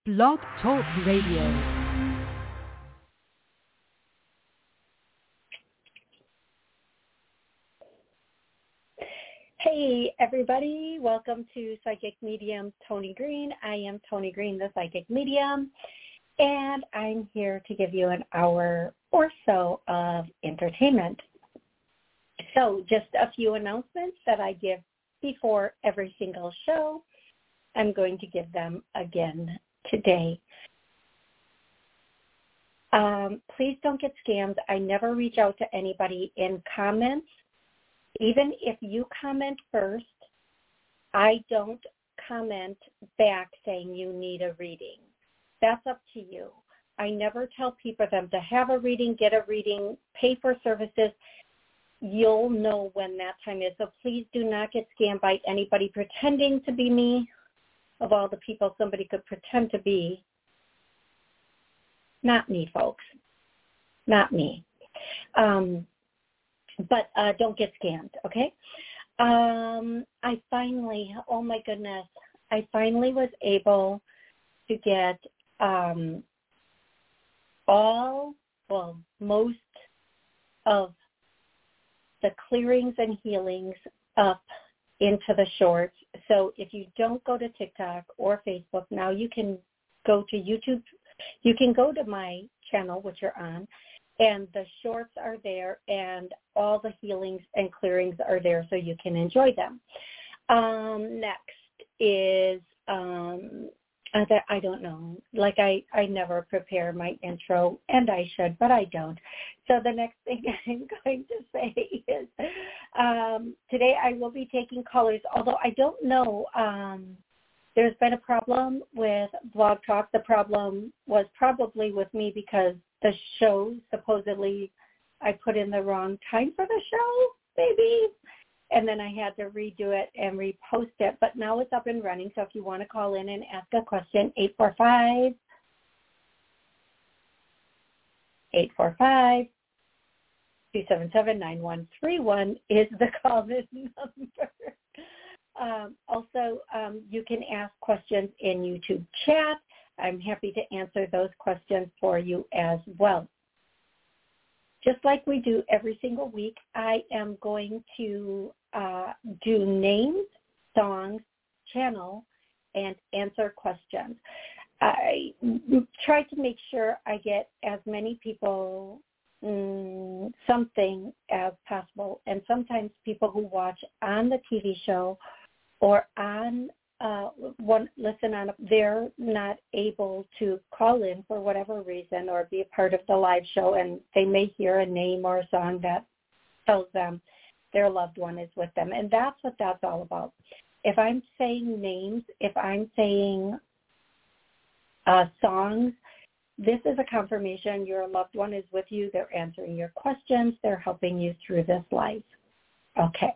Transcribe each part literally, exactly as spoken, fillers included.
Blog Talk Radio. Hey, everybody. Welcome to Psychic Medium Tony Green. I am Tony Green, the Psychic Medium, and I'm here to give you an hour or so of entertainment. So just a few announcements that I give before every single show. I'm going to give them again today. Um, please don't get scammed. I never reach out to anybody in comments. Even if you comment first, I don't comment back saying you need a reading. That's up to you. I never tell people them to have a reading, get a reading, pay for services. You'll know when that time is. So please do not get scammed by anybody pretending to be me. Of all the people somebody could pretend to be, not me, folks. Not me. Um, but uh, don't get scammed, okay? Um, I finally, oh my goodness, I finally was able to get um, all, well, most of the clearings and healings up into the shorts. So if you don't go to TikTok or Facebook, now you can go to YouTube. You can go to my channel, which you're on, and the shorts are there, and all the healings and clearings are there, so you can enjoy them. Um, next is, um, uh, that I don't know, like I, I never prepare my intro, and I should, but I don't. So the next thing I'm going to say is um, today I will be taking callers, although I don't know. Um, there's been a problem with Blog Talk. The problem was probably with me because the show, supposedly I put in the wrong time for the show, maybe. And then I had to redo it and repost it. But now it's up and running. So if you want to call in and ask a question, eight four five, eight four five, two seven seven, nine one three one is the call-in number. Um, also, um, you can ask questions in YouTube chat. I'm happy to answer those questions for you as well. Just like we do every single week, I am going to uh, do names, songs, channel, and answer questions. I try to make sure I get as many people mm, something as possible, and sometimes people who watch on the T V show or on uh, one listen on, they're not able to call in for whatever reason or be a part of the live show, and they may hear a name or a song that tells them their loved one is with them, and that's what that's all about. If I'm saying names, if I'm saying uh, songs, this is a confirmation your loved one is with you. They're answering your questions. They're helping you through this life. Okay.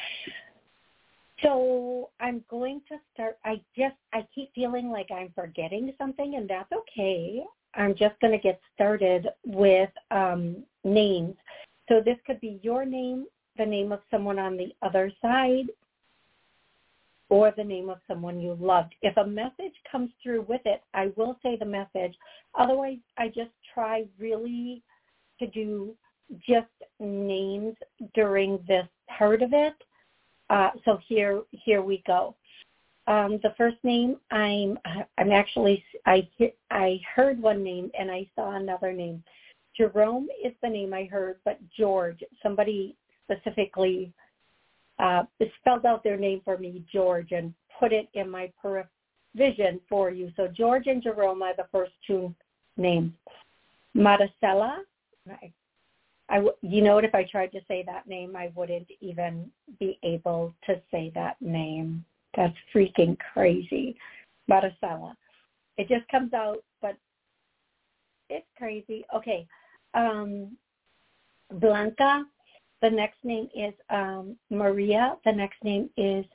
So I'm going to start. I just, I keep feeling like I'm forgetting something, and that's okay. I'm just going to get started with um, names. So this could be your name, the name of someone on the other side, or the name of someone you loved. If a message comes through with it, I will say the message. Otherwise, I just try really to do just names during this part of it. Uh, so here, here we go. Um, the first name, I'm, I'm actually, I, I heard one name and I saw another name. Jerome is the name I heard, but George, somebody specifically uh, spelled out their name for me, George, and put it in my vision for you. So George and Jerome are the first two names. Maricela, I, I, you know what, if I tried to say that name, I wouldn't even be able to say that name. That's freaking crazy. Maricela. It just comes out, but it's crazy. Okay. Um, Blanca. The next name is um, Maria. The next name is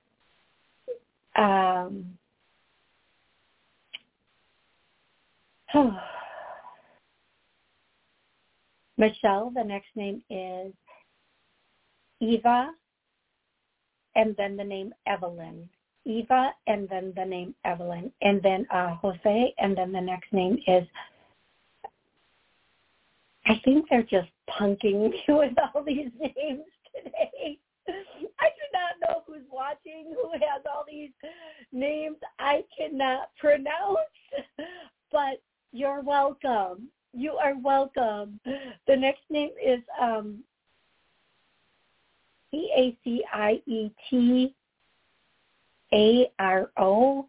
um, oh, Michelle. The next name is Eva. And then the name Evelyn. Eva, and then the name Evelyn, and then uh, Jose, and then the next name is, I think they're just punking me with all these names today. I do not know who's watching, who has all these names I cannot pronounce, but you're welcome. You are welcome. The next name is um, P A C I E T A R O.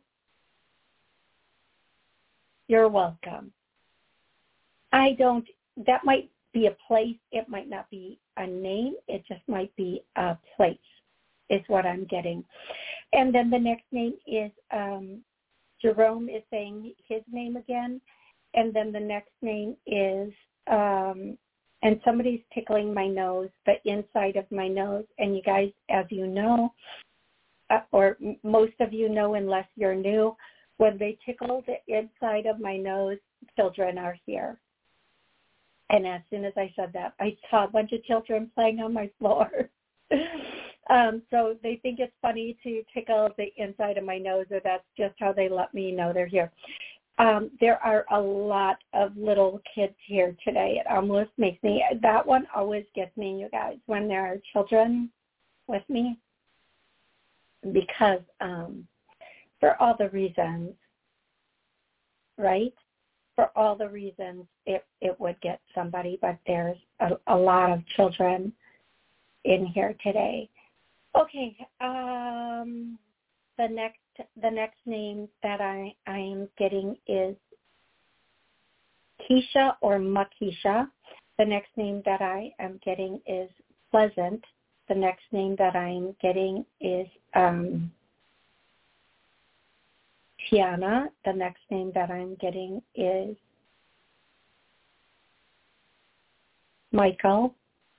You're welcome. I don't, that might be a place. It might not be a name. It just might be a place is what I'm getting. And then the next name is um, Jerome is saying his name again. And then the next name is, um, and somebody's tickling my nose, the inside of my nose. And you guys, as you know, uh, or m- most of you know unless you're new, when they tickle the inside of my nose, children are here. And as soon as I said that, I saw a bunch of children playing on my floor. um, so they think it's funny to tickle the inside of my nose, or that's just how they let me know they're here. Um, there are a lot of little kids here today. It almost makes me, that one always gets me, you guys, when there are children with me, because um, for all the reasons, right? For all the reasons it, it would get somebody, but there's a, a lot of children in here today. Okay, um, the next the next name that I I am getting is Keisha or Makisha. The next name that I am getting is Pleasant. The next name that I'm getting is um, Tiana. The next name that I'm getting is Michael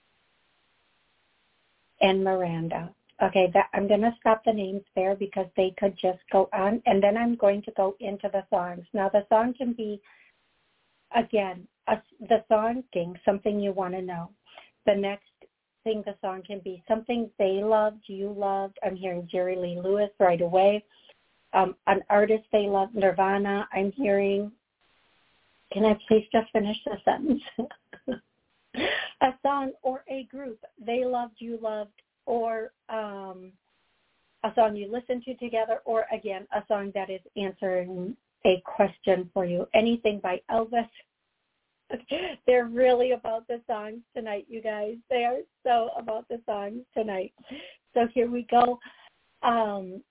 and Miranda. Okay, that, I'm going to stop the names there because they could just go on, and then I'm going to go into the songs. Now, the song can be, again, a, the song king, something you want to know. The next thing the song can be something they loved, you loved. I'm hearing Jerry Lee Lewis right away. Um, an artist they love, Nirvana. I'm hearing, can I please just finish the sentence? A song or a group they loved, you loved, or um, a song you listened to together, or, again, a song that is answering a question for you. Anything by Elvis. They're really about the songs tonight, you guys. They are so about the songs tonight. So here we go. Um,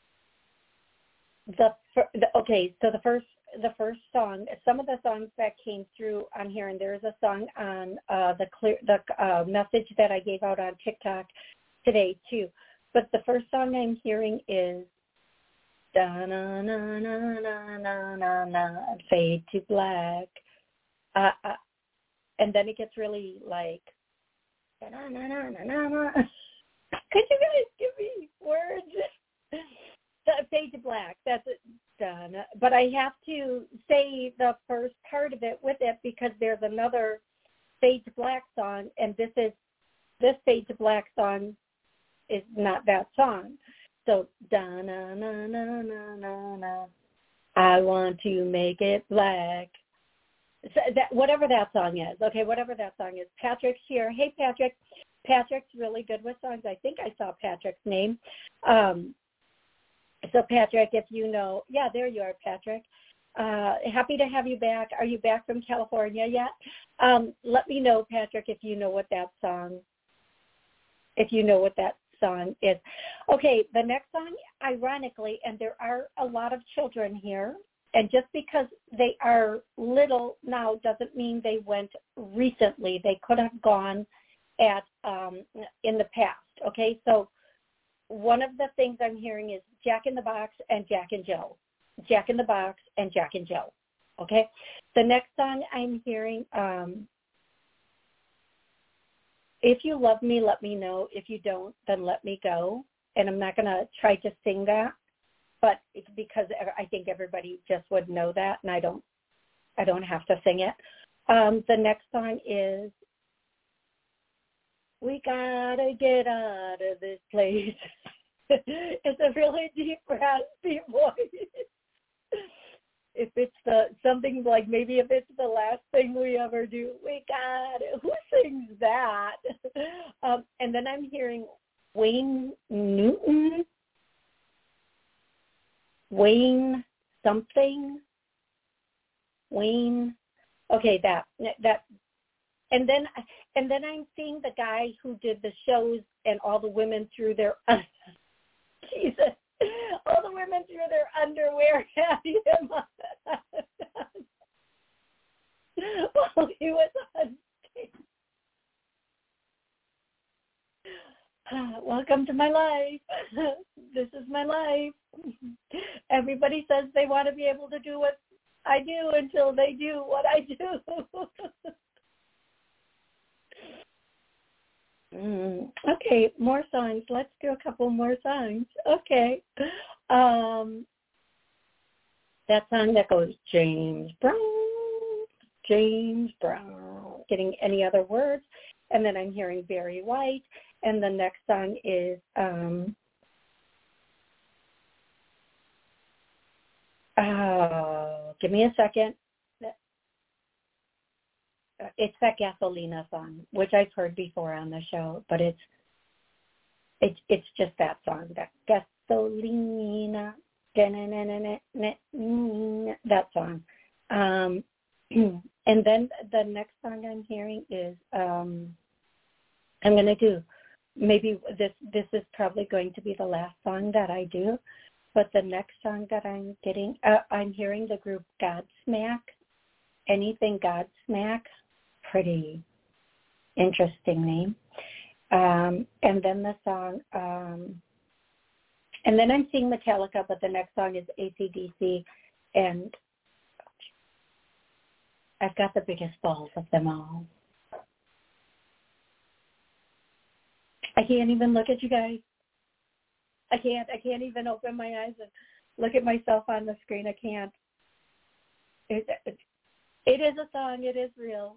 the, the okay, so the first the first song, some of the songs that came through on here, and there is a song on uh, the clear the uh, message that I gave out on TikTok today too. But the first song I'm hearing is da na na na na na na na fade to black, uh, uh, and then it gets really like da na na na na na. Could you guys give me words? Fade to black. That's it. Done. But I have to say the first part of it with it because there's another Fade to Black song, and this is this Fade to Black song is not that song. So da na na na na na na. I want to make it black. So that whatever that song is. Okay, whatever that song is. Patrick's here. Hey, Patrick. Patrick's really good with songs. I think I saw Patrick's name. Um, So, Patrick, if you know, yeah, there you are, Patrick. Uh, happy to have you back. Are you back from California yet? Um, let me know, Patrick, if you know what that song, if you know what that song is. Okay, the next song, ironically, and there are a lot of children here, and just because they are little now doesn't mean they went recently. They could have gone at um, in the past. Okay, so one of the things I'm hearing is Jack in the Box and Jack and Jill. Jack in the Box and Jack and Jill. Okay? The next song I'm hearing, um, If You Love Me, Let Me Know. If You Don't, Then Let Me Go. And I'm not going to try to sing that, but it's because I think everybody just would know that, and I don't I don't have to sing it. Um, the next song is We Gotta Get Out of This Place. It's a really deep, raspy voice. If it's the something like maybe if it's the last thing we ever do, we got it. Who sings that? Um, and then I'm hearing Wayne Newton, Wayne something, Wayne. Okay, that that, and then and then I'm seeing the guy who did the shows and all the women threw their Jesus. All the women threw their underwear at him while he was on stage. Welcome to my life. This is my life. Everybody says they want to be able to do what I do until they do what I do. Mm, okay, more songs. Let's do a couple more songs. Okay. Um, that song that goes, James Brown, James Brown. Getting any other words? And then I'm hearing Barry White. And the next song is, um, oh, give me a second. It's that Gasolina song, which I've heard before on the show, but it's it's it's just that song, that Gasolina, that song. Um, and then the next song I'm hearing is um, I'm going to do maybe this this is probably going to be the last song that I do, but the next song that I'm getting, uh, I'm hearing the group Godsmack. Anything Godsmack. Pretty interesting name. Um, and then the song, um, and then I'm seeing Metallica, but the next song is A C D C, and I've got the biggest balls of them all. I can't even look at you guys. I can't. I can't even open my eyes and look at myself on the screen. I can't. It, it, it is a song. It is real.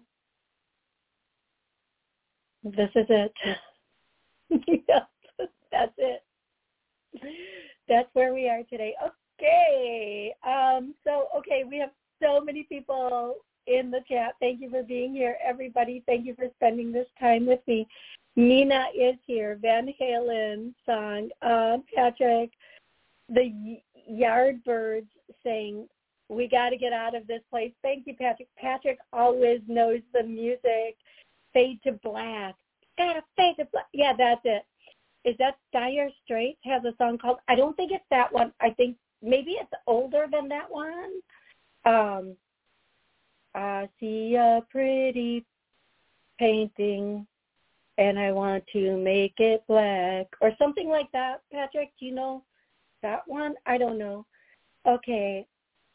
This is it. Yes, that's it. That's where we are today. Okay. Um, so, okay, we have so many people in the chat. Thank you for being here, everybody. Thank you for spending this time with me. Nina is here. Van Halen song. Uh, Patrick, the Yardbirds saying, we got to get out of this place. Thank you, Patrick. Patrick always knows the music. Fade to Black. Gotta fade to black. Yeah, that's it. Is that Dire Straits has a song called, I don't think it's that one. I think maybe it's older than that one. Um, I see a pretty painting and I want to make it black or something like that. Patrick, do you know that one? I don't know. Okay.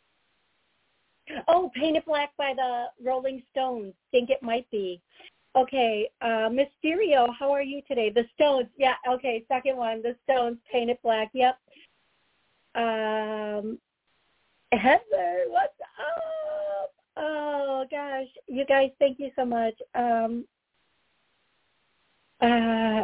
Oh, Painted Black by the Rolling Stones. Think it might be. Okay, uh, Mysterio, how are you today? The Stones, yeah, okay, second one, the Stones, Painted Black, yep. Um, Heather, what's up? Oh, gosh, you guys, thank you so much. Um, uh,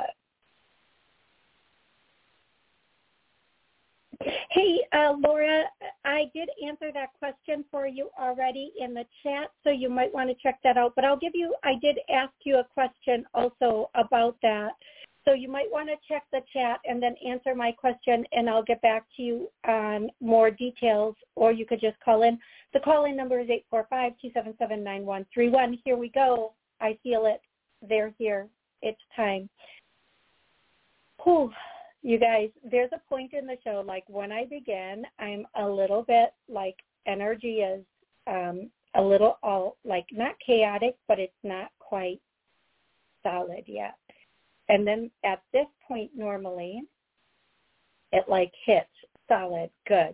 Hey, uh, Laura, I did answer that question for you already in the chat, so you might want to check that out. But I'll give you, I did ask you a question also about that. So you might want to check the chat and then answer my question, and I'll get back to you on more details, or you could just call in. The call-in number is eight four five, two seven seven, nine one three one. Here we go. I feel it. They're here. It's time. Whew. You guys, there's a point in the show, like when I begin, I'm a little bit like energy is um, a little all like not chaotic, but it's not quite solid yet. And then at this point, normally, it like hits solid, good.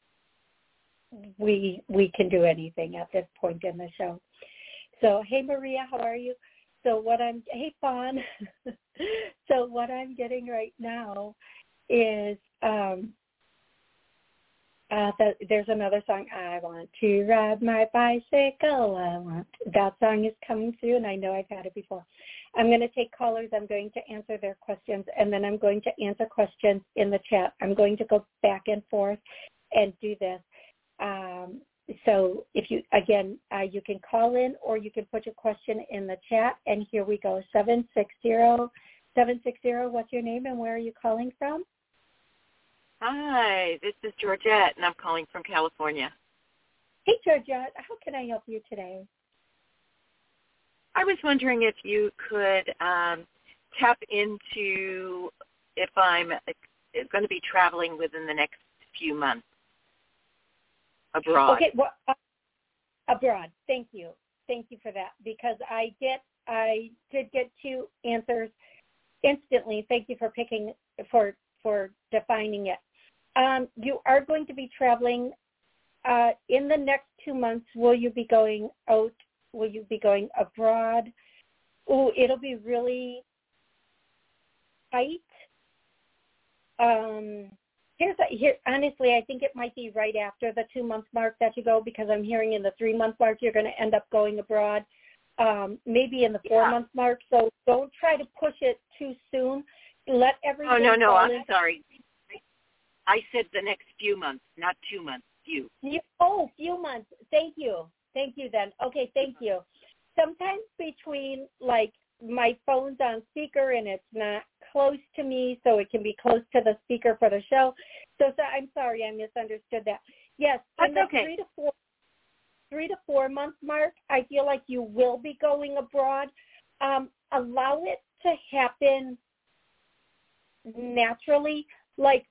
We we can do anything at this point in the show. So, hey, Maria, how are you? So what I'm, hey, Fawn. So what I'm getting right now is um, Uh, that, there's another song, I want to ride my bicycle. I want. That song is coming through, and I know I've had it before. I'm going to take callers. I'm going to answer their questions, and then I'm going to answer questions in the chat. I'm going to go back and forth and do this. Um, so if you, again, uh, you can call in or you can put your question in the chat, and here we go, seven six zero, seven six zero, what's your name and where are you calling from? Hi, this is Georgette, and I'm calling from California. Hey, Georgette, how can I help you today? I was wondering if you could um, tap into if I'm going to be traveling within the next few months abroad. Okay, well, uh, abroad. Thank you. Thank you for that, because I get, I did get two answers instantly. Thank you for picking, for, for defining it. Um, you are going to be traveling uh, in the next two months. Will you be going out? Will you be going abroad? Oh, it'll be really tight. Um, here's a, here. Honestly, I think it might be right after the two-month mark that you go, because I'm hearing in the three-month mark you're going to end up going abroad. Um, maybe in the four-month yeah. mark. So don't try to push it too soon. Let everything. Oh no, no, fall I'm in. sorry. I said the next few months, not two months, few. You, oh, few months. Thank you. Thank you then. Okay, thank you. Sometimes between, like, my phone's on speaker and it's not close to me, so it can be close to the speaker for the show. So, so I'm sorry, I misunderstood that. Yes, in That's the okay. three to four, three to four month mark, I feel like you will be going abroad. Um, allow it to happen naturally. Like,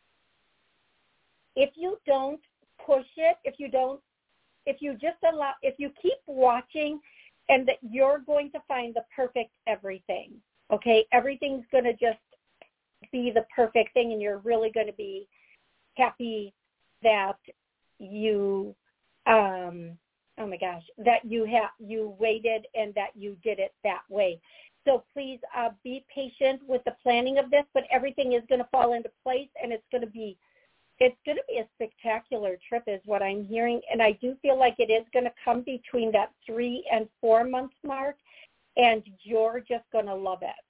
if you don't push it, if you don't, if you just allow, if you keep watching, and that you're going to find the perfect everything, okay? Everything's going to just be the perfect thing, and you're really going to be happy that you, um, oh my gosh, that you have, you waited and that you did it that way. So please uh, be patient with the planning of this, but everything is going to fall into place, and it's going to be It's going to be a spectacular trip is what I'm hearing, and I do feel like it is going to come between that three and four month mark, and you're just going to love it.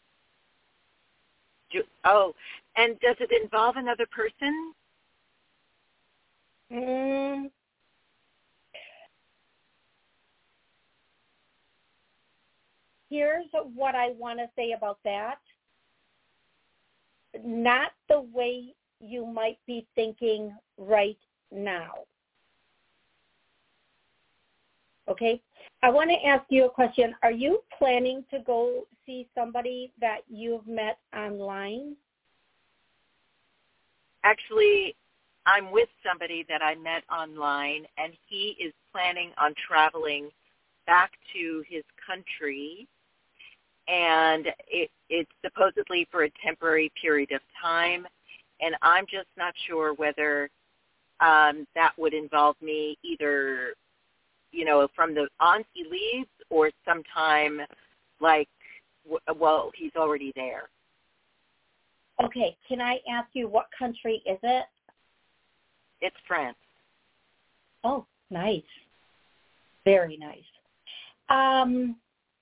Oh, and does it involve another person? Mm. Here's what I want to say about that. Not the way you might be thinking right now. Okay? I want to ask you a question. Are you planning to go see somebody that you've met online? Actually, I'm with somebody that I met online, and he is planning on traveling back to his country, and it, it's supposedly for a temporary period of time. And I'm just not sure whether um, that would involve me either, you know, from the on he leaves or sometime like, well, he's already there. Okay. Can I ask you what country is it? It's France. Oh, nice. Very nice. Um,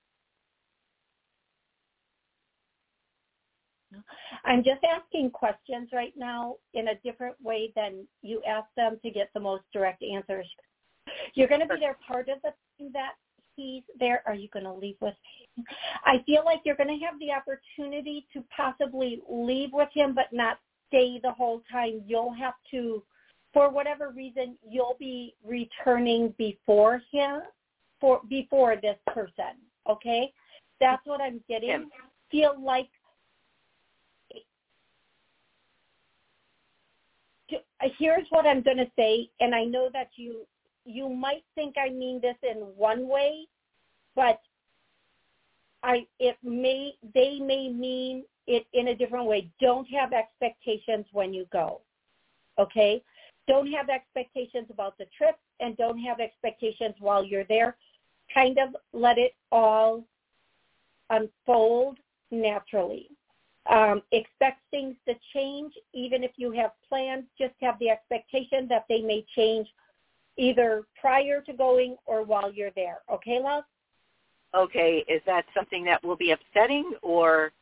I'm just asking questions right now in a different way than you ask them to get the most direct answers. You're going to be there part of the time that he's there. Are you going to leave with him? I feel like you're going to have the opportunity to possibly leave with him, but not stay the whole time. You'll have to, for whatever reason, you'll be returning before him, for before this person, okay? That's what I'm getting. Yeah. Feel like here's what I'm going to say, and I know that you you might think I mean this in one way, but I it may they may mean it in a different way. Don't have expectations when you go, okay? Don't have expectations about the trip, and don't have expectations while you're there. Kind of let it all unfold naturally. Um, expect things to change. Even if you have plans, just have the expectation that they may change either prior to going or while you're there. Okay, love? Okay. Is that something that will be upsetting or?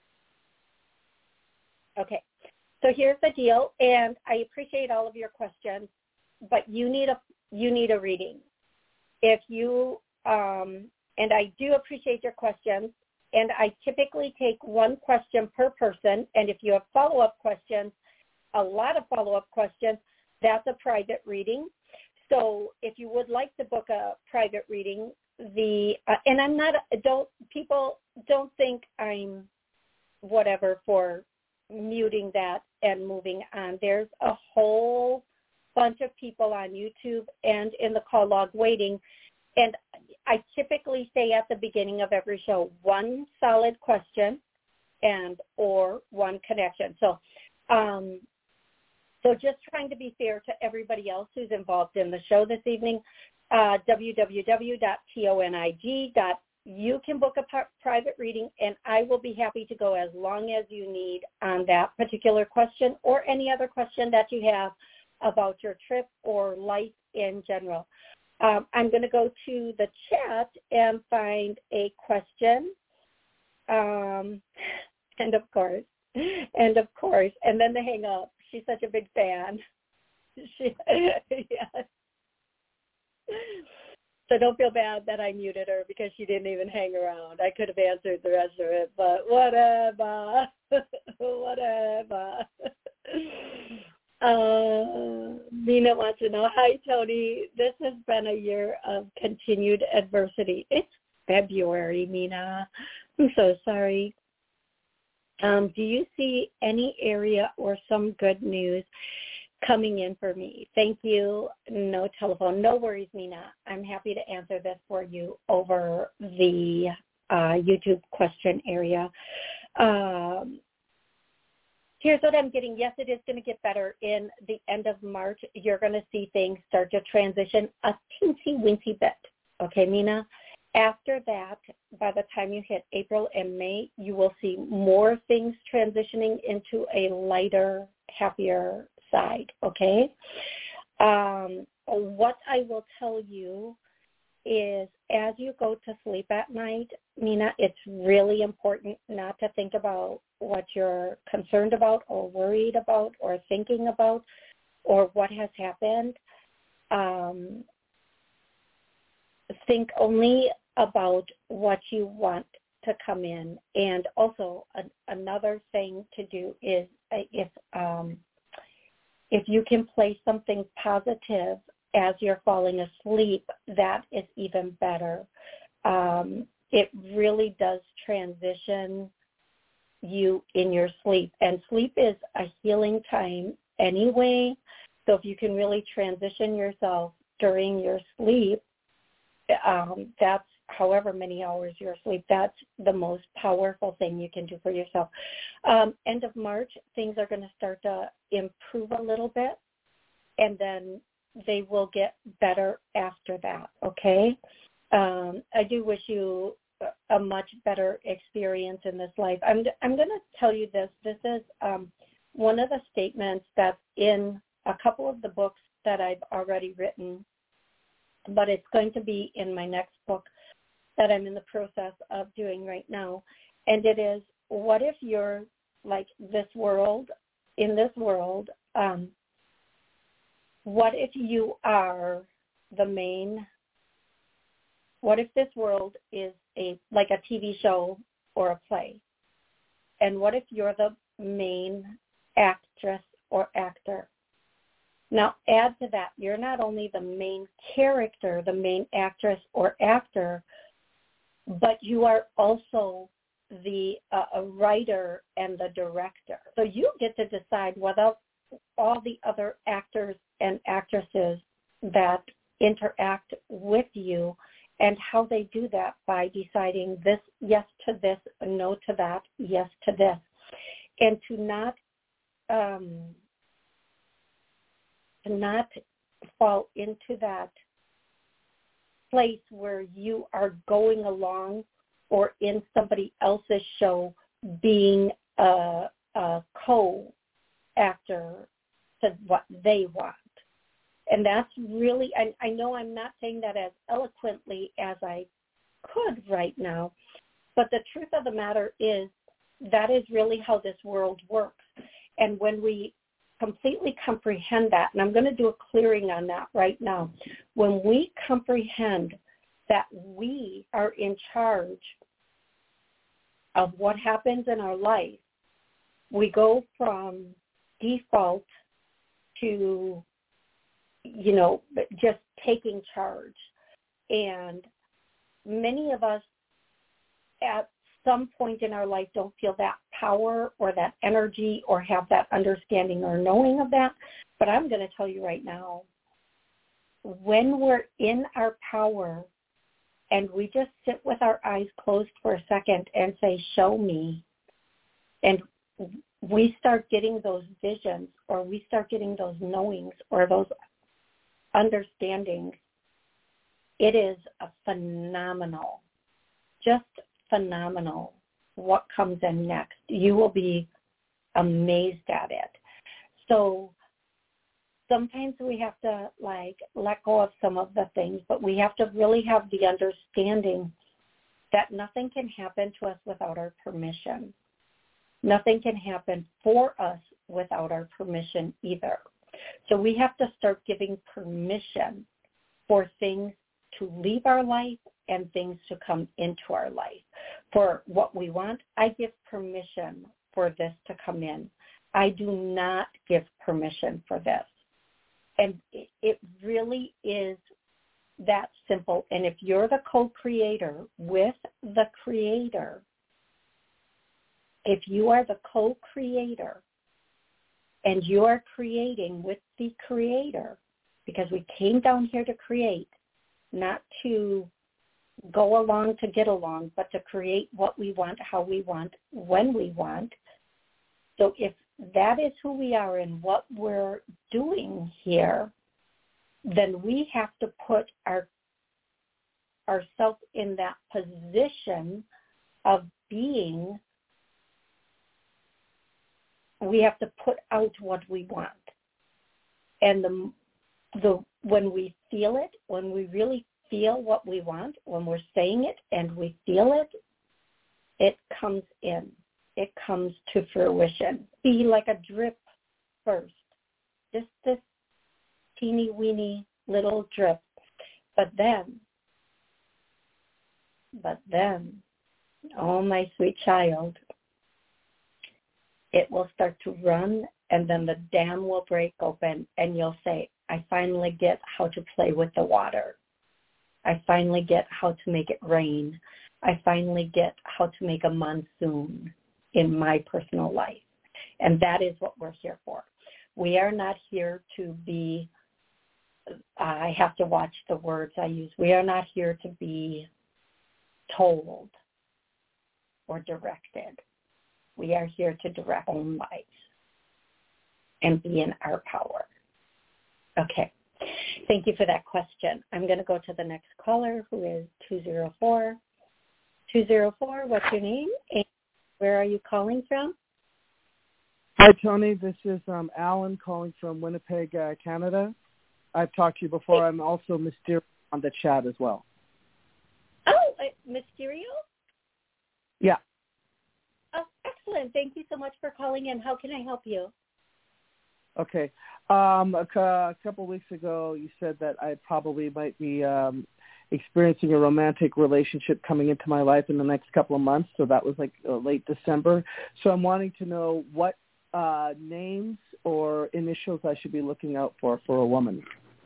Okay. So here's the deal, and I appreciate all of your questions, but you need a you need a reading. If you um, and I do appreciate your questions, and I typically take one question per person, and if you have follow-up questions, a lot of follow-up questions, that's a private reading. So if you would like to book a private reading, the uh, and I'm not don't people don't think I'm whatever for muting that and moving on. There's a whole bunch of people on YouTube and in the call log waiting, and I typically say at the beginning of every show one solid question and or one connection. So um, so just trying to be fair to everybody else who's involved in the show this evening, uh, w w w dot tonig dot com. You can book a p- private reading, and I will be happy to go as long as you need on that particular question or any other question that you have about your trip or life in general. Um, I'm going to go to the chat and find a question. Um, and of course, and of course, and then the hang up. She's such a big fan. She, yes. So don't feel bad that I muted her because she didn't even hang around. I could have answered the rest of it, but whatever. whatever. Uh, Mina wants to know, hi, Tony. This has been a year of continued adversity. It's February, Mina. I'm so sorry. Um, do you see any area or some good news coming in for me? Thank you. No telephone. No worries, Mina. I'm happy to answer this for you over the uh, YouTube question area. Um, here's what I'm getting. Yes, it is going to get better. In the end of March, you're going to see things start to transition a teensy-weensy bit. Okay, Mina? After that, by the time you hit April and May, you will see more things transitioning into a lighter, happier side, okay? Um, what I will tell you is as you go to sleep at night, Mina, it's really important not to think about what you're concerned about or worried about or thinking about or what has happened. Um, think only about what you want to come in. And also an, another thing to do is uh, if um, if you can play something positive as you're falling asleep, that is even better. Um, it really does transition you in your sleep. And sleep is a healing time anyway. So if you can really transition yourself during your sleep, um, that's however many hours you're asleep, that's the most powerful thing you can do for yourself. Um, end of March, things are going to start to improve a little bit, and then they will get better after that, okay? Um, I do wish you a much better experience in this life. I'm, I'm going to tell you this. This is um, one of the statements that's in a couple of the books that I've already written, but it's going to be in my next book that I'm in the process of doing right now. And it is, what if you're like this world, in this world, um, what if you are the main, what if this world is a like a T V show or a play? And what if you're the main actress or actor? Now, add to that, you're not only the main character, the main actress or actor, but you are also the uh, a writer and the director. So you get to decide whether all the other actors and actresses that interact with you and how they do that by deciding this, yes to this, no to that, yes to this. And to not um, to not fall into that place where you are going along or in somebody else's show being a, a co-actor to what they want. And that's really, I, I know I'm not saying that as eloquently as I could right now, but the truth of the matter is that is really how this world works. And when we completely comprehend that, and I'm going to do a clearing on that right now, when we comprehend that we are in charge of what happens in our life, we go from default to, you know, just taking charge. And many of us at some point in our life don't feel that power or that energy or have that understanding or knowing of that. But I'm going to tell you right now, when we're in our power and we just sit with our eyes closed for a second and say, show me, and we start getting those visions or we start getting those knowings or those understandings, it is a phenomenal, just phenomenal what comes in next. You will be amazed at it. So sometimes we have to like let go of some of the things, but we have to really have the understanding that nothing can happen to us without our permission. Nothing can happen for us without our permission either. So we have to start giving permission for things to leave our life and things to come into our life. For what we want, I give permission for this to come in. I do not give permission for this. And it really is that simple. And if you're the co-creator with the creator, if you are the co-creator and you are creating with the creator, because we came down here to create, not to go along to get along, but to create what we want, how we want, when we want. So if that is who we are and what we're doing here, then we have to put our ourselves in that position of being, we have to put out what we want. And the the when we feel it, when we really feel what we want, when we're saying it and we feel it, it comes in. It comes to fruition. Be like a drip first. Just this teeny weeny little drip. But then, but then, oh my sweet child, it will start to run, and then the dam will break open and you'll say, I finally get how to play with the water. I finally get how to make it rain. I finally get how to make a monsoon in my personal life. And that is what we're here for. We are not here to be, I have to watch the words I use. We are not here to be told or directed. We are here to direct our own lives and be in our power. Okay. Thank you for that question. I'm going to go to the next caller, who is two zero four. two zero four, what's your name? And where are you calling from? Hi, Tony. This is um, Alan calling from Winnipeg, uh, Canada. I've talked to you before. I'm also Mysterio on the chat as well. Oh, uh, Mysterio? Yeah. Oh, excellent. Thank you so much for calling in. How can I help you? Okay. Um, a, a couple of weeks ago, you said that I probably might be um, experiencing a romantic relationship coming into my life in the next couple of months. So that was like uh, late December. So I'm wanting to know what uh, names or initials I should be looking out for for a woman.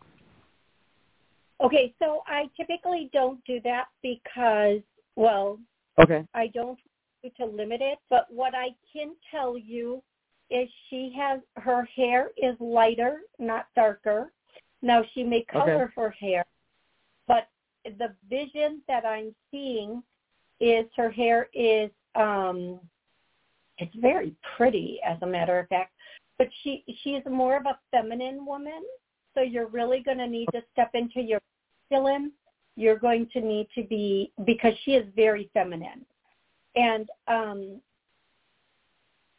Okay, so I typically don't do that because, well, okay, I don't want you to limit it. But what I can tell you is she has, her hair is lighter, not darker. Now, she may color okay. her hair, but the vision that I'm seeing is her hair is, um, it's very pretty, as a matter of fact, but she she is more of a feminine woman, so you're really going to need to step into your masculine. You're going to need to be, because she is very feminine. And um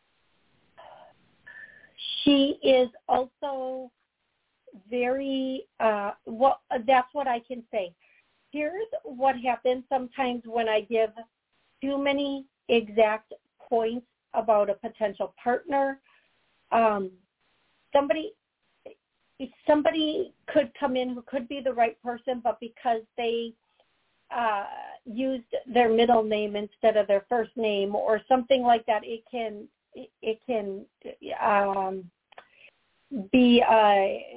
she is also very, uh, well, that's what I can say. Here's what happens sometimes when I give too many exact points about a potential partner. Um, somebody, somebody could come in who could be the right person, but because they uh, used their middle name instead of their first name or something like that, it can it can um, be uh,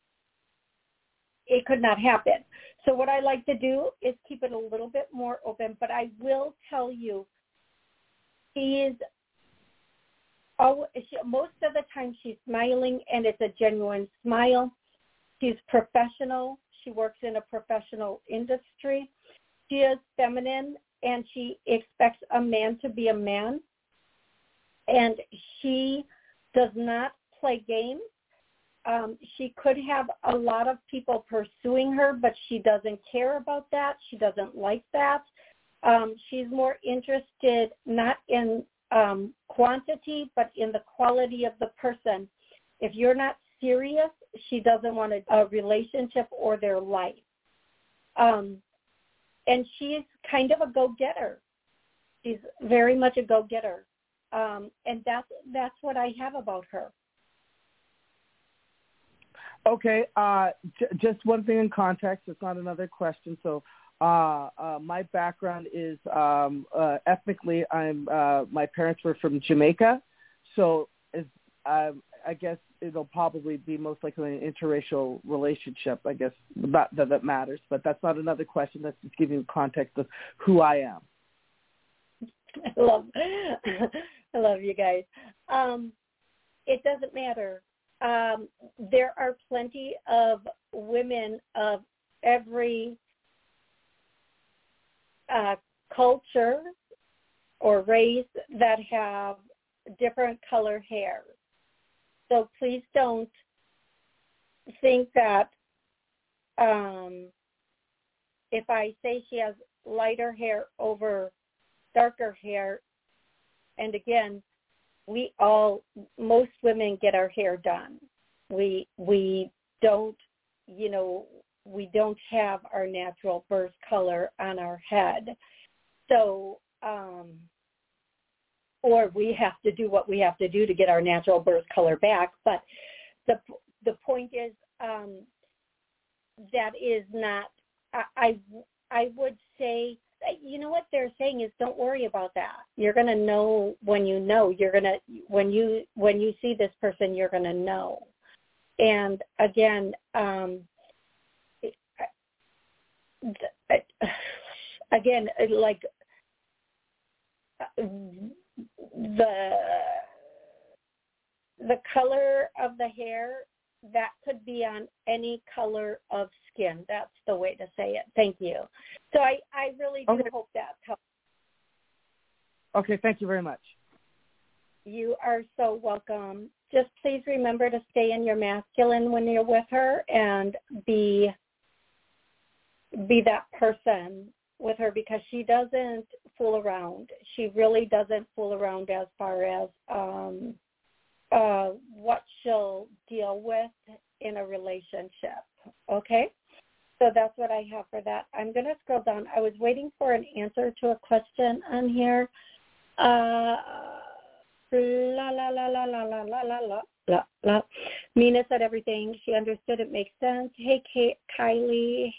it could not happen. So what I like to do is keep it a little bit more open, but I will tell you, she is, oh, she, most of the time she's smiling, and it's a genuine smile. She's professional. She works in a professional industry. She is feminine, and she expects a man to be a man. And she does not play games. Um, she could have a lot of people pursuing her, but she doesn't care about that. She doesn't like that. Um, she's more interested not in um, quantity, but in the quality of the person. If you're not serious, she doesn't want a, a relationship or their life. Um, and she's kind of a go-getter. She's very much a go-getter. Um, and that's, that's what I have about her. Okay, uh, j- just one thing in context. It's not another question. So uh, uh, my background is um, uh, ethnically, I'm uh, my parents were from Jamaica. So is, uh, I guess it'll probably be most likely an interracial relationship, I guess, that, that, that matters. But that's not another question. That's just giving you context of who I am. I love, I love you guys. Um, it doesn't matter. Um, there are plenty of women of every uh, culture or race that have different color hair. So please don't think that um, if I say she has lighter hair over darker hair, and again, we all, most women get our hair done. We we don't, you know, we don't have our natural birth color on our head. So, um, or we have to do what we have to do to get our natural birth color back. But the the point is um, that is not, I, I, I would say, you know what they're saying is don't worry about that. You're going to know when you know. You're going to, when you when you see this person, you're going to know. And again, um, again, like the the color of the hair, that could be on any color of skin. That's the way to say it. Thank you. So I, I really do okay. hope that helps. Okay, thank you very much. You are so welcome. Just please remember to stay in your masculine when you're with her and be be that person with her, because she doesn't fool around. She really doesn't fool around as far as um, uh, what she'll deal with in a relationship. Okay? So that's what I have for that. I'm going to scroll down. I was waiting for an answer to a question on here. Uh, la, la, la, la, la, la, la, la, la, la, la. Mina said everything. She understood. It makes sense. Hey, Kate, Kylie.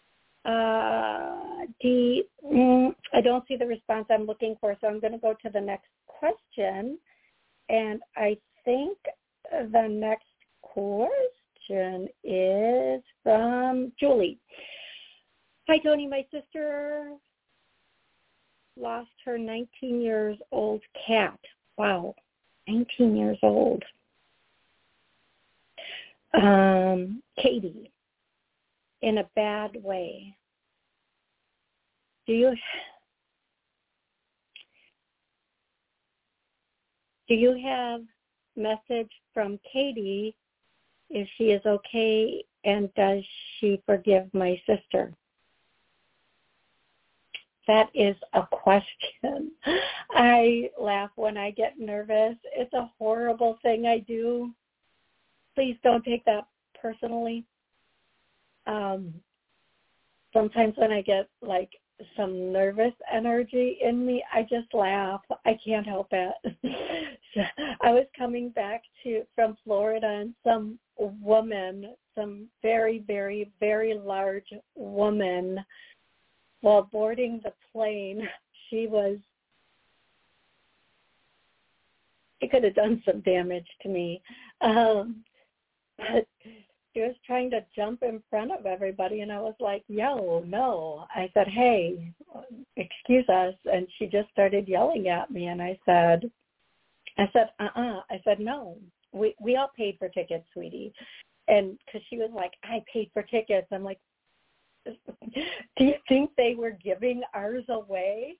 Uh, D, mm, I don't see the response I'm looking for, so I'm going to go to the next question. And I think the next question is from Julie. Hi, Tony. My sister lost her nineteen years old cat. Wow, nineteen years old. Um, Katie, in a bad way. Do you do you have message from Katie if she is okay, and does she forgive my sister? That is a question. I laugh when I get nervous. It's a horrible thing I do. Please don't take that personally. Um, sometimes when I get like some nervous energy in me, I just laugh. I can't help it. I was coming back to from Florida, and some woman, some very, very, very large woman, while boarding the plane, she was, it could have done some damage to me. Um, but she was trying to jump in front of everybody, and I was like, yo, no. I said, hey, excuse us. And she just started yelling at me, and I said, I said, uh-uh. I said, no, we, we all paid for tickets, sweetie. And because she was like, I paid for tickets. I'm like, do you think they were giving ours away?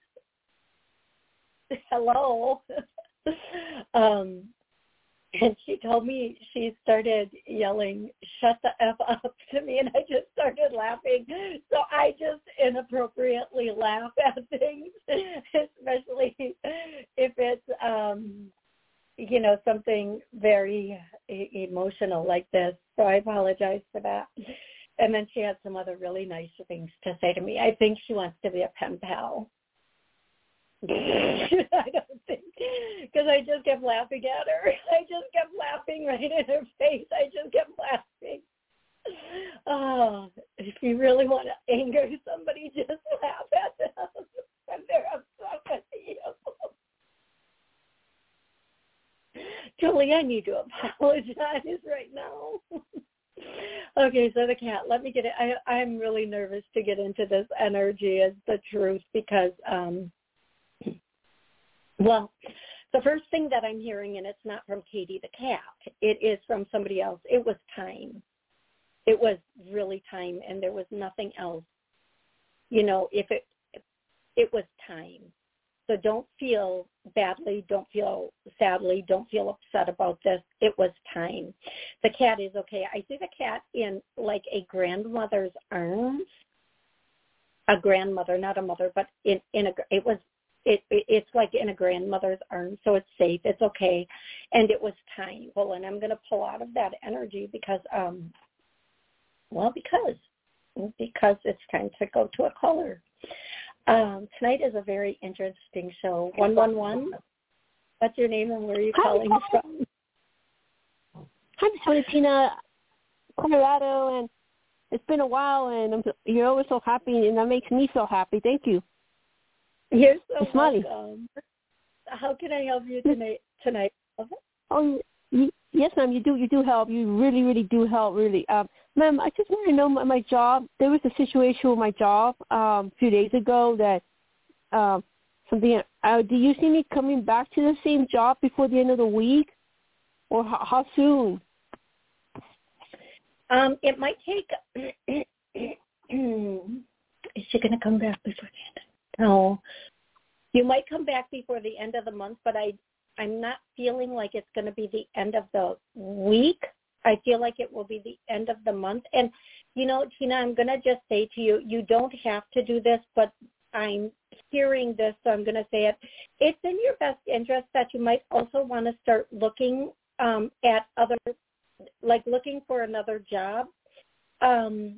Hello. um, and she told me, she started yelling, shut the F up to me, and I just started laughing. So I just inappropriately laugh at things, especially if it's, um, you know, something very e- emotional like this. So I apologize for that. And then she had some other really nice things to say to me. I think she wants to be a pen pal. I don't think, because I just kept laughing at her. I just kept laughing right in her face. I just kept laughing. Oh, if you really want to anger somebody, just laugh at them when they're upset with you. Julie, I need to apologize right now. Okay, so the cat, let me get it. I, I'm really nervous to get into this energy as the truth because, um, well, the first thing that I'm hearing, and it's not from Katie the cat, it is from somebody else. It was time. It was really time, and there was nothing else. You know, if it, it was time. So don't feel badly, don't feel sadly, don't feel upset about this. It was time. The cat is okay. I see the cat in like a grandmother's arms. A grandmother, not a mother, but in, in a, it was, it, it it's like in a grandmother's arms, so it's safe, it's okay. And it was time. Well, and I'm going to pull out of that energy because, um, well, because, because it's time to go to a caller. Um, tonight is a very interesting show. one one one, what's your name and where are you calling Hi, from? I'm Valentina, Colorado, and it's been a while, and I'm, you're always so happy, and that makes me so happy. Thank you. You're so it's money. welcome. How can I help you tonight? tonight? Oh, you, yes, ma'am, you do. You do help. You really, really do help, really. Um, ma'am, I just want to know my, my job. There was a situation with my job um, a few days ago that um, something. Uh, do you see me coming back to the same job before the end of the week, or how, how soon? Um, it might take. Is she going to come back before the end? No. You might come back before the end of the month, but I, I'm not feeling like it's going to be the end of the week. I feel like it will be the end of the month. And, you know, Tina, I'm going to just say to you, you don't have to do this, but I'm hearing this, so I'm going to say it. It's in your best interest that you might also want to start looking um, at other, like looking for another job. Um,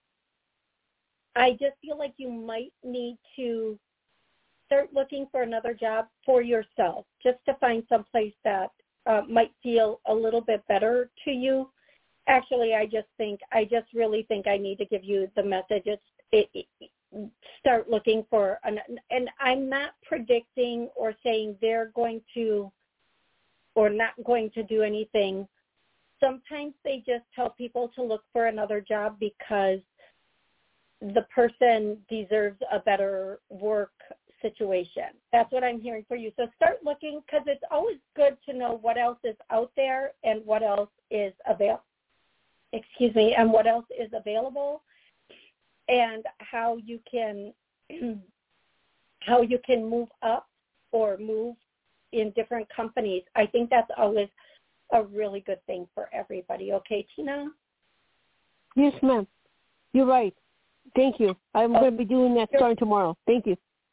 I just feel like you might need to start looking for another job for yourself, just to find someplace that uh, might feel a little bit better to you. Actually, I just think, I just really think I need to give you the message. It's, it, it, start looking for, an, and I'm not predicting or saying they're going to or not going to do anything. Sometimes they just tell people to look for another job because the person deserves a better work situation. That's what I'm hearing for you. So start looking, because it's always good to know what else is out there and what else is available. Excuse me, and what else is available, and how you can how you can move up or move in different companies. I think that's always a really good thing for everybody. Okay, Tina? Yes, ma'am. You're right. Thank you. I'm oh, going to be doing that starting tomorrow. Thank you.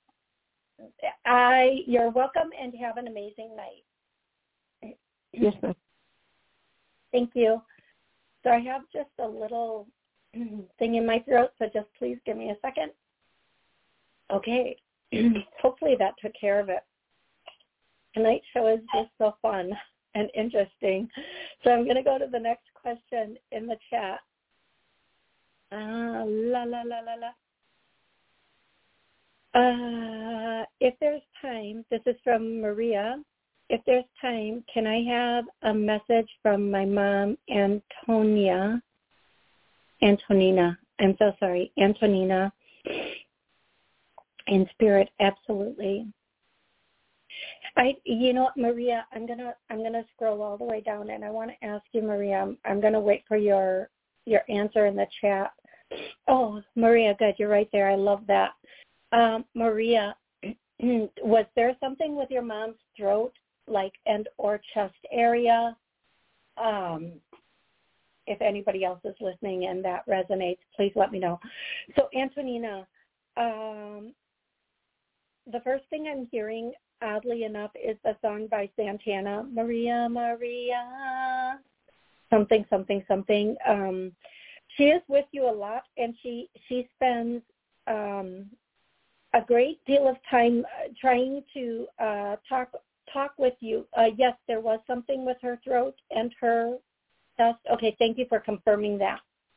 I, you're welcome, and have an amazing night. Yes, ma'am. Thank you. So I have just a little thing in my throat, so just please give me a second. Okay. Hopefully that took care of it. Tonight's show is just so fun and interesting. So I'm going to go to the next question in the chat. Uh, la, la, la, la, la. Uh, if there's time, this is from Maria. If there's time, can I have a message from my mom, Antonia? Antonina. I'm so sorry. Antonina. In spirit, absolutely. I, you know, Maria, I'm gonna, I'm gonna scroll all the way down, and I want to ask you, Maria. I'm, I'm gonna wait for your, your answer in the chat. Oh, Maria, good. You're right there. I love that. Um, Maria, was there something with your mom's throat, like, and or chest area? Um, if anybody else is listening and that resonates, please let me know. So, Antonina, um, the first thing I'm hearing, oddly enough, is the song by Santana, Maria, Maria, something, something, something. Um, she is with you a lot, and she, she spends um, a great deal of time trying to uh, talk talk with you. Uh, yes, there was something with her throat and her chest. Okay, thank you for confirming that.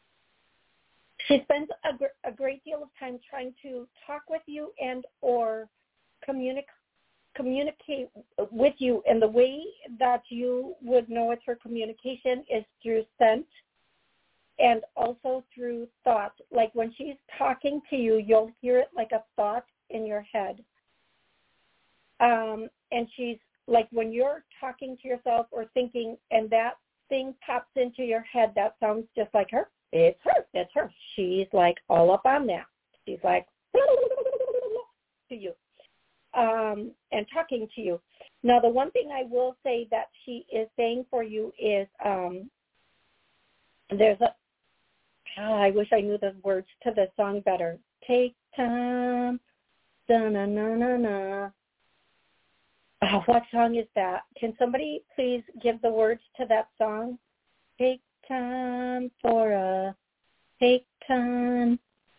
She spends a, gr- a great deal of time trying to talk with you and or communicate communicate with you, and the way that you would know it's her communication is through scent and also through thought. Like when she's talking to you, you'll hear it like a thought in your head. Um, and she's like when you're talking to yourself or thinking and that thing pops into your head, that sounds just like her. It's her. It's her. She's like all up on that. She's like to you. Um, and talking to you. Now, the one thing I will say that she is saying for you is um, there's a, oh, I wish I knew the words to the song better. Take time, da-na-na-na-na. Oh, what song is that? Can somebody please give the words to that song? Take time for a, take time.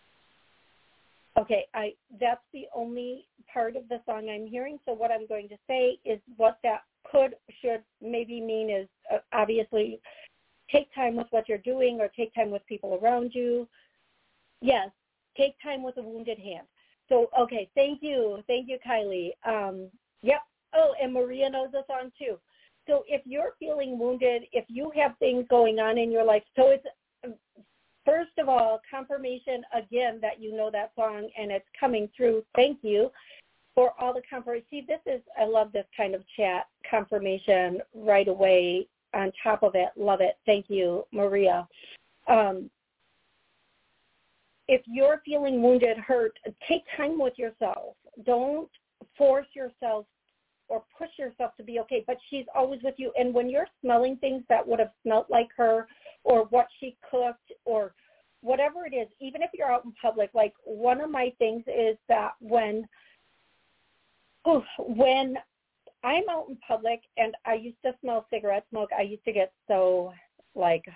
Okay, I that's the only part of the song I'm hearing. So what I'm going to say is what that could, should, maybe mean is uh, obviously take time with what you're doing or take time with people around you. Yes, take time with a wounded hand. So, okay, thank you. Thank you, Kylie. Um, yep. Oh, and Maria knows the song too. So if you're feeling wounded, if you have things going on in your life, so it's, first of all, confirmation again that you know that song and it's coming through. Thank you for all the confirmation. See, this is, I love this kind of chat, confirmation right away on top of it. Love it. Thank you, Maria. Um, if you're feeling wounded, hurt, take time with yourself. Don't force yourself or push yourself to be okay, but she's always with you. And when you're smelling things that would have smelled like her or what she cooked or whatever it is, even if you're out in public, like one of my things is that when, ooh, when I'm out in public and I used to smell cigarette smoke, I used to get so like,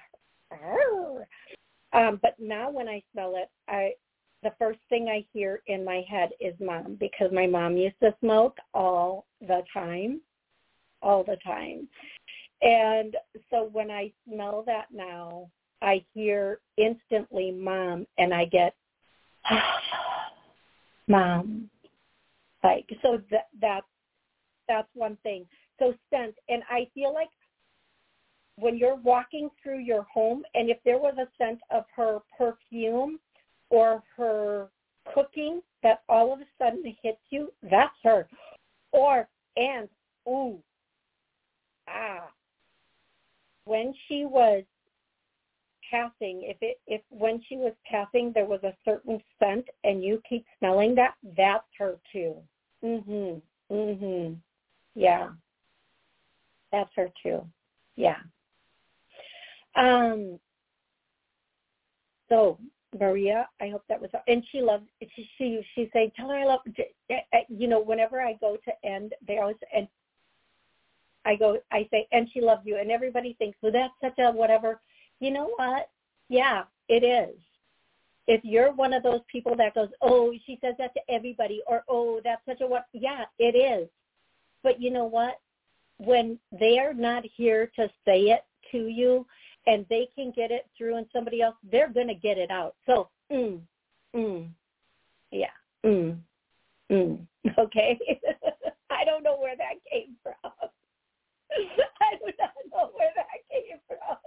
um, but now when I smell it, I, the first thing I hear in my head is mom, because my mom used to smoke all the time, all the time. And so when I smell that now, I hear instantly mom, and I get, mom. Like, so that, that, that's one thing. So scent, and I feel like when you're walking through your home, and if there was a scent of her perfume or her cooking that all of a sudden hits you, that's her. Or, and, ooh, ah, when she was passing, if it, if when she was passing there was a certain scent and you keep smelling that, that's her too. Mhm. Mhm. Yeah. That's her too. Yeah. Um. So Maria. I hope that was, and she loves, she, she, she's saying, tell her I love, you know, whenever I go to end, they always, and I go, I say, and she loves you. And everybody thinks, well, that's such a whatever. You know what? Yeah, it is. If you're one of those people that goes, oh, she says that to everybody, or, oh, that's such a what? Yeah, it is. But you know what? When they're not here to say it to you and they can get it through and somebody else, they're going to get it out. So, mm, mm, yeah, mm, mm, okay? I don't know where that came from. I do not know where that came from.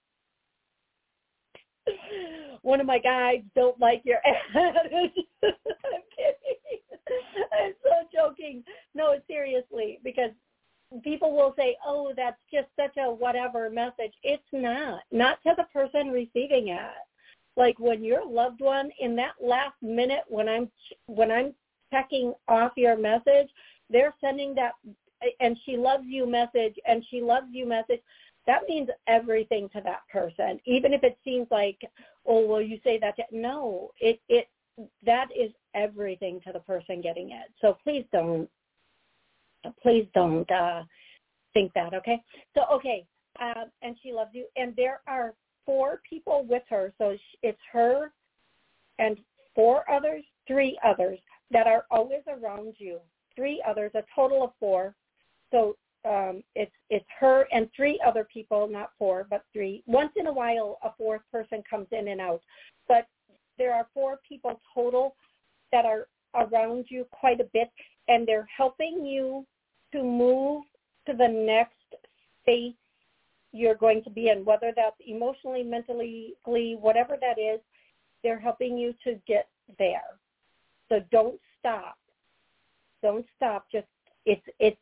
One of my guys don't like your attitude. I'm kidding. I'm so joking. No, seriously, because people will say, oh, that's just such a whatever message. It's not. Not to the person receiving it. Like when your loved one, in that last minute when I'm when I'm checking off your message, they're sending that, and she loves you message, and she loves you message. That means everything to that person, even if it seems like, oh, well, you say that. To, no, it it that is everything to the person getting it. So please don't, please don't uh, think that. Okay. So okay, uh, and she loves you, and there are four people with her. So it's her and four others, three others that are always around you. Three others, a total of four. So. Um, it's it's her and three other people, not four, but three. Once in a while, a fourth person comes in and out. But there are four people total that are around you quite a bit, and they're helping you to move to the next space you're going to be in, whether that's emotionally, mentally, whatever that is. They're helping you to get there. So don't stop. Don't stop. Just it's it's.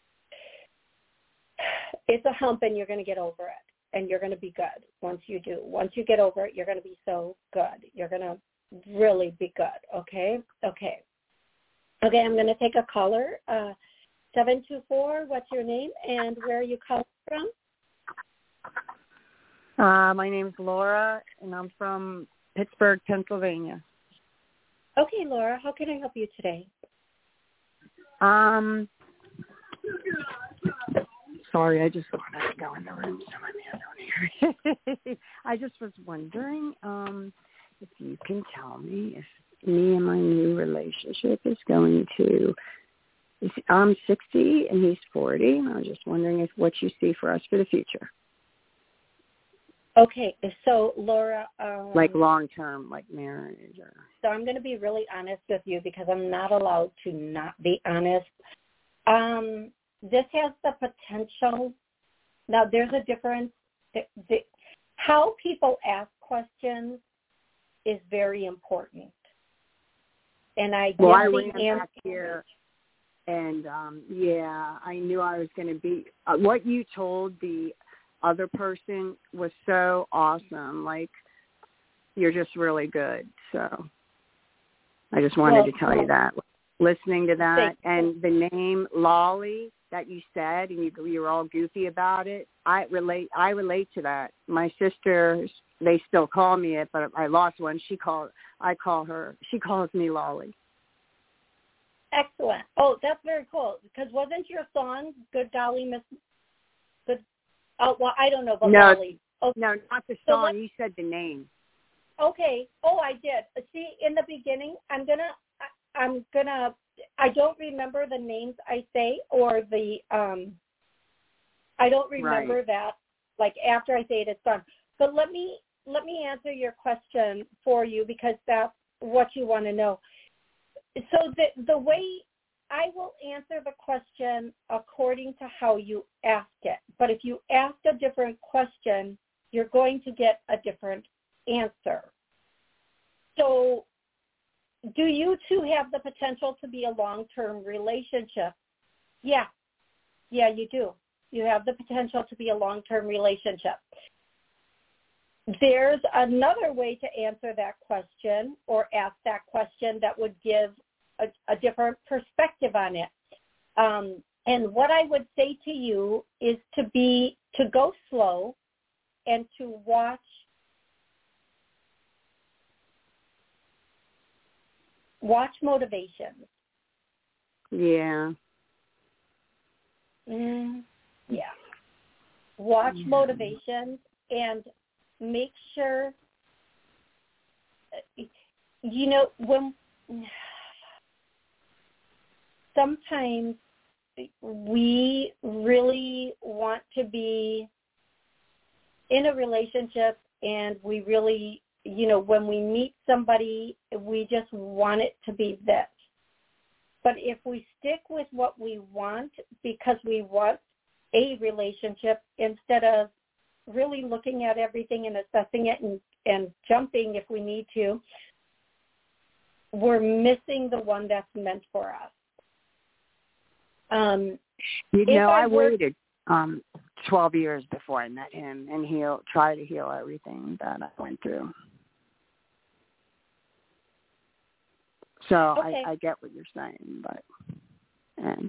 It's a hump, and you're going to get over it, and you're going to be good once you do. Once you get over it, you're going to be so good. You're going to really be good, okay? Okay. Okay, I'm going to take a caller. Uh, seven two four, what's your name, and where are you calling from? Uh, my name's Laura, and I'm from Pittsburgh, Pennsylvania. Okay, Laura, how can I help you today? Um... Sorry, I just wanted to go in the room so my man don't hear. I just was wondering um, if you can tell me if me and my new relationship is going to, I'm sixty and he's forty. I was just wondering if what you see for us for the future. Okay, so Laura. Um, like long-term, like marriage. Or... So I'm going to be really honest with you because I'm not allowed to not be honest. Um. This has the potential. Now, there's a difference. The, the, how people ask questions is very important. And I well, give I the ran answer. Back here, and um, yeah, I knew I was going to be. Uh, what you told the other person was so awesome. Like, you're just really good. So, I just wanted well, to tell well, you that. Listening to that, thanks. and the name Lolly that you said, and you, you were all goofy about it. I relate. I relate to that. My sisters, they still call me it, but I lost one. She called. I call her. She calls me Lolly. Excellent. Oh, that's very cool. Because wasn't your song "Good Golly Miss"? Good. Oh, well, I don't know, but no, Lolly. Okay. No, not the song. So you said the name. Okay. Oh, I did. See, in the beginning, I'm gonna. I, I'm gonna. I don't remember the names I say or the, um, I don't remember right. that, like after I say it, it's done. But let me, let me answer your question for you because that's what you want to know. So the, the way I will answer the question according to how you ask it. But if you ask a different question, you're going to get a different answer. So do you two have the potential to be a long-term relationship? Yeah. Yeah, you do. You have the potential to be a long-term relationship. There's another way to answer that question or ask that question that would give a, a different perspective on it. Um, and what I would say to you is to be, to go slow and to watch watch motivations. Yeah. Mm, yeah. Watch yeah. motivations and make sure, you know, when sometimes we really want to be in a relationship and we really, you know, when we meet somebody, we just want it to be this. But if we stick with what we want because we want a relationship instead of really looking at everything and assessing it and, and jumping if we need to, we're missing the one that's meant for us. Um, you know, I, I were, waited um, twelve years before I met him and heal, try to heal everything that I went through. So okay. I, I get what you're saying, but and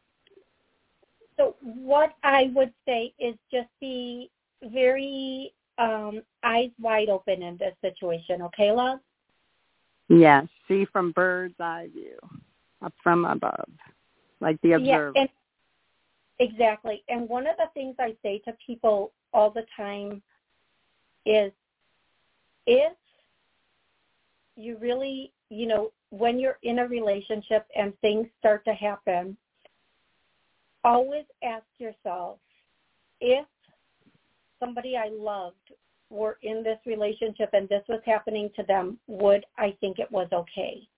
so what I would say is just be very um, eyes wide open in this situation, okay, love? Yes, see from bird's eye view, up from above, like the observer. Yeah, and exactly. And one of the things I say to people all the time is if you really, you know, when you're in a relationship and things start to happen, always ask yourself, if somebody I loved were in this relationship and this was happening to them, would I think it was okay?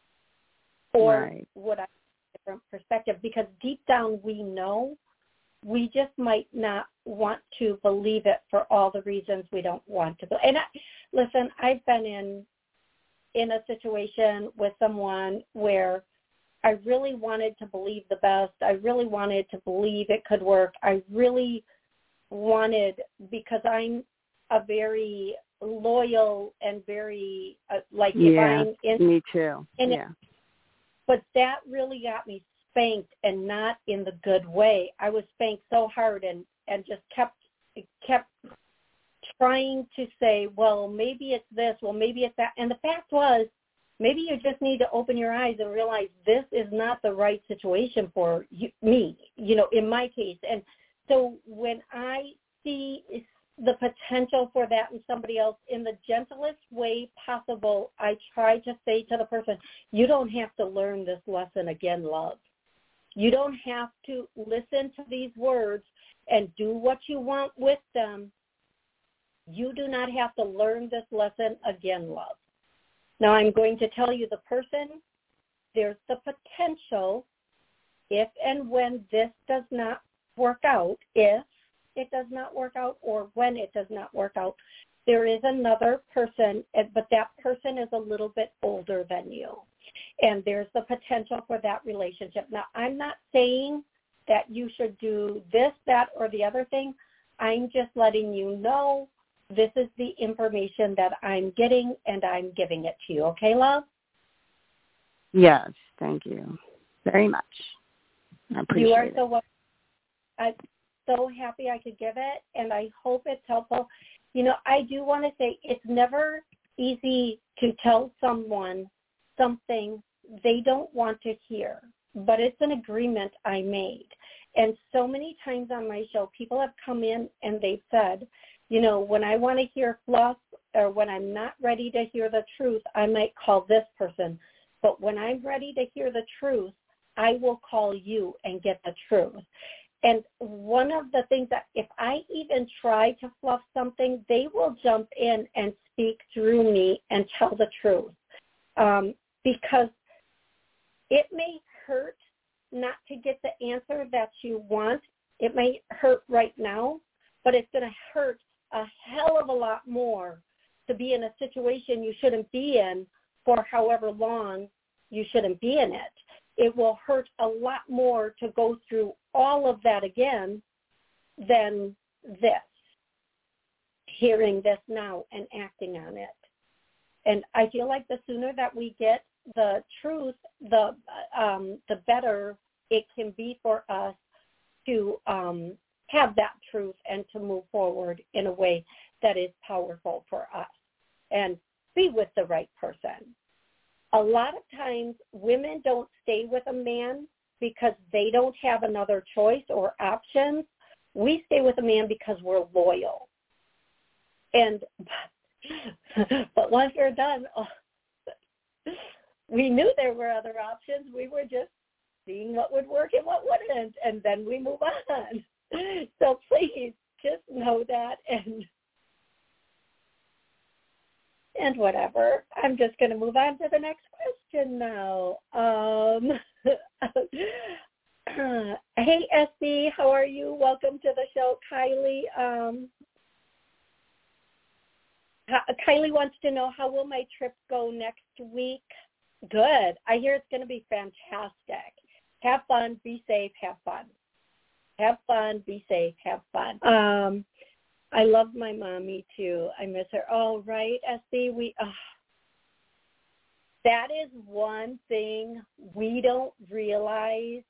Or right. would I have a different perspective? Because deep down we know, we just might not want to believe it for all the reasons we don't want to. And I, listen, I've been in in a situation with someone where I really wanted to believe the best. I really wanted to believe it could work. I really wanted, because I'm a very loyal and very, uh, like, yeah, if I'm in. Me too, in yeah. It, but that really got me spanked, and not in the good way. I was spanked so hard and, and just kept kept trying to say, well, maybe it's this, well, maybe it's that. And the fact was, maybe you just need to open your eyes and realize this is not the right situation for you, me, you know, in my case. And so when I see the potential for that in somebody else, in the gentlest way possible, I try to say to the person, you don't have to learn this lesson again, love. You don't have to listen to these words and do what you want with them. You do not have to learn this lesson again, love. Now, I'm going to tell you the person, there's the potential, if and when this does not work out, if it does not work out or when it does not work out, there is another person, but that person is a little bit older than you. And there's the potential for that relationship. Now, I'm not saying that you should do this, that, or the other thing. I'm just letting you know this is the information that I'm getting, and I'm giving it to you. Okay, love? Yes, thank you very much. I appreciate it. You are it. so welcome. I'm so happy I could give it, and I hope it's helpful. You know, I do want to say it's never easy to tell someone something they don't want to hear, but it's an agreement I made. And so many times on my show, people have come in and they've said, you know, when I want to hear fluff or when I'm not ready to hear the truth, I might call this person. But when I'm ready to hear the truth, I will call you and get the truth. And one of the things that if I even try to fluff something, they will jump in and speak through me and tell the truth. Um, because it may hurt not to get the answer that you want. It may hurt right now, but it's going to hurt a hell of a lot more to be in a situation you shouldn't be in for however long you shouldn't be in it. It will hurt a lot more to go through all of that again than this, hearing this now and acting on it. And I feel like the sooner that we get the truth, the um, the better it can be for us to um, have that truth and to move forward in a way that is powerful for us and be with the right person. a lot of times women don't stay with a man because they don't have another choice or options. We stay with a man because we're loyal. And but once we're done, oh, we knew there were other options. We were just seeing what would work and what wouldn't, and then we move on. So please just know that, and and whatever. I'm just going to move on to the next question now. Um, uh, hey, S B, how are you? Welcome to the show, Kylie. Um, Kylie wants to know, how will my trip go next week? Good. I hear it's going to be fantastic. Have fun, be safe, have fun. Have fun, be safe, have fun. Um, I love my mommy, too. I miss her. Oh, right, S B, we, uh, that is one thing we don't realize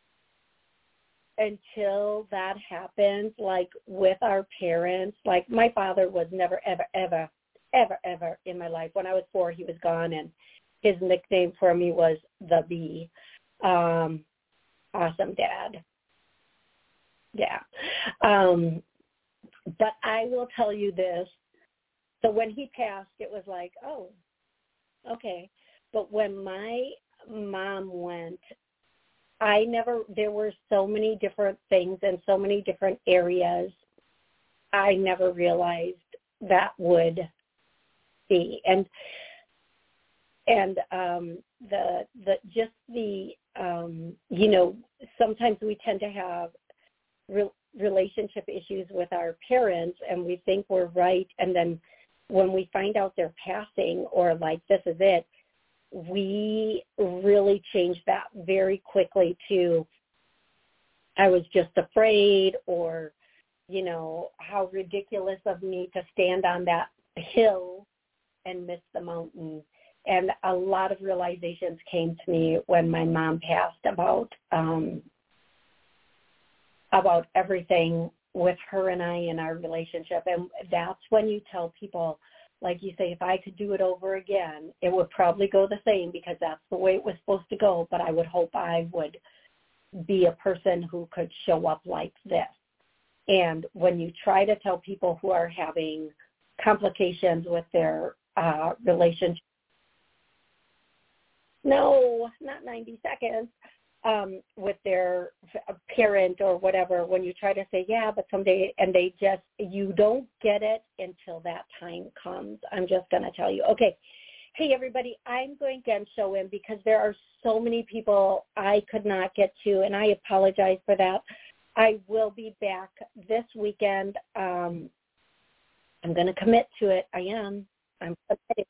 until that happens, like with our parents. Like my father was never, ever, ever, ever, ever in my life. When I was four, he was gone, and his nickname for me was the Bee. Um, awesome dad. Yeah. Um, but I will tell you this. So when he passed, it was like, oh, okay. But when my mom went, I never, there were so many different things and so many different areas I never realized that would be. And, and um, the, the, just the, um, you know, sometimes we tend to have re- relationship issues with our parents and we think we're right. And then when we find out they're passing or like, this is it, we really changed that very quickly to, I was just afraid, or, you know, how ridiculous of me to stand on that hill and miss the mountain. And a lot of realizations came to me when my mom passed about, um, about everything with her and I in our relationship. And that's when you tell people, like you say, if I could do it over again, it would probably go the same because that's the way it was supposed to go. But I would hope I would be a person who could show up like this. And when you try to tell people who are having complications with their uh, relationship, no, not ninety seconds, um, with their parent or whatever, when you try to say, yeah, but someday, and they just, you don't get it until that time comes. I'm just going to tell you. Okay. Hey, everybody, I'm going to end show in because there are so many people I could not get to, and I apologize for that. I will be back this weekend. Um, I'm going to commit to it. I am. I'm committed.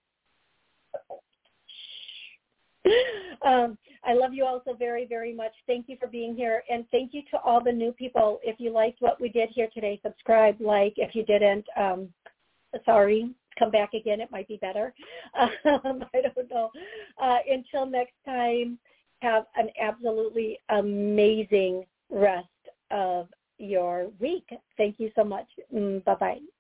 Um, I love you all so very, very much. Thank you for being here. And thank you to all the new people. If you liked what we did here today, subscribe, like. If you didn't, um, sorry, come back again. It might be better. Um, I don't know. Uh, until next time, have an absolutely amazing rest of your week. Thank you so much. Mm, bye-bye.